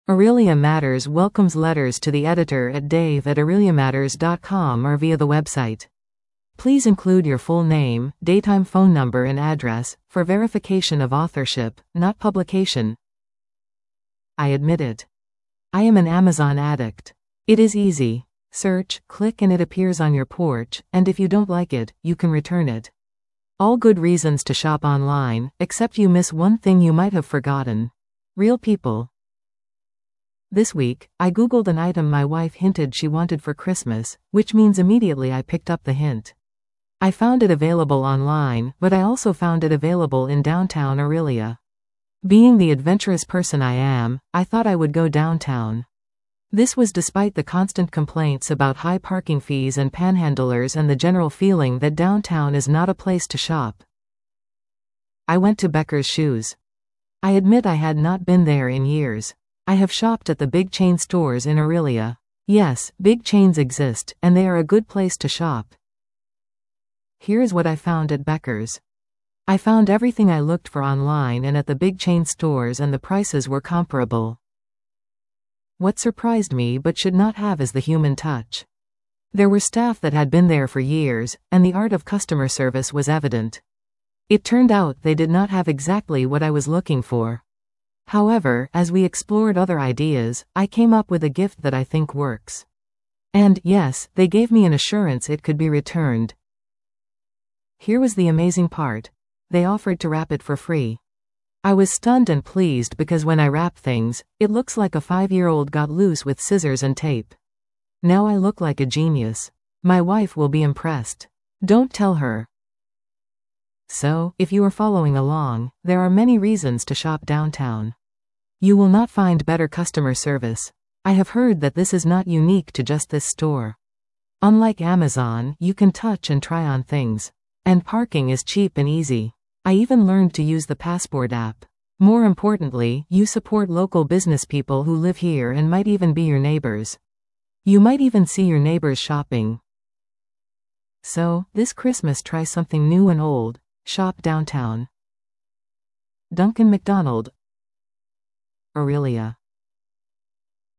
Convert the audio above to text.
Aurelia Matters welcomes letters to the editor at dave@aureliamatters.com or via the website. Please include your full name, daytime phone number and address, for verification of authorship, not publication. I admit it. I am an Amazon addict. It is easy. Search, click and it appears on your porch, and if you don't like it, you can return it. All good reasons to shop online, except you miss one thing you might have forgotten. Real people. This week, I googled an item my wife hinted she wanted for Christmas, which means immediately I picked up the hint. I found it available online, but I also found it available in downtown Aurelia. Being the adventurous person I am, I thought I would go downtown. This was despite the constant complaints about high parking fees and panhandlers and the general feeling that downtown is not a place to shop. I went to Becker's Shoes. I admit I had not been there in years. I have shopped at the big chain stores in Aurelia. Yes, big chains exist, and they are a good place to shop. Here's what I found at Becker's. I found everything I looked for online and at the big chain stores, and the prices were comparable. What surprised me but should not have is the human touch. There were staff that had been there for years, and the art of customer service was evident. It turned out they did not have exactly what I was looking for. However, as we explored other ideas, I came up with a gift that I think works. And, yes, they gave me an assurance it could be returned. Here was the amazing part. They offered to wrap it for free. I was stunned and pleased because when I wrap things, it looks like a 5-year-old got loose with scissors and tape. Now I look like a genius. My wife will be impressed. Don't tell her. So, if you are following along, there are many reasons to shop downtown. You will not find better customer service. I have heard that this is not unique to just this store. Unlike Amazon, you can touch and try on things. And parking is cheap and easy. I even learned to use the Passport app. More importantly, you support local business people who live here and might even be your neighbors. You might even see your neighbors shopping. So, this Christmas try something new and old. Shop downtown. Duncan MacDonald, Aurelia.